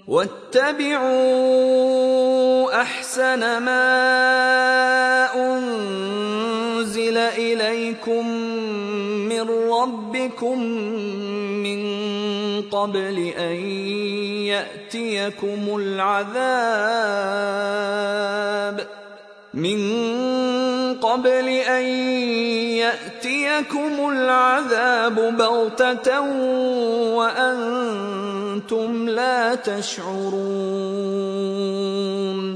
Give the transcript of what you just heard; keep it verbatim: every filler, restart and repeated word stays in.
واتبعوا أحسن ما أنزل إليكم من ربكم من قبل أن يأتيكم العذاب من قبل أن يأتيكم العذاب بغتة وأنتم لا تشعرون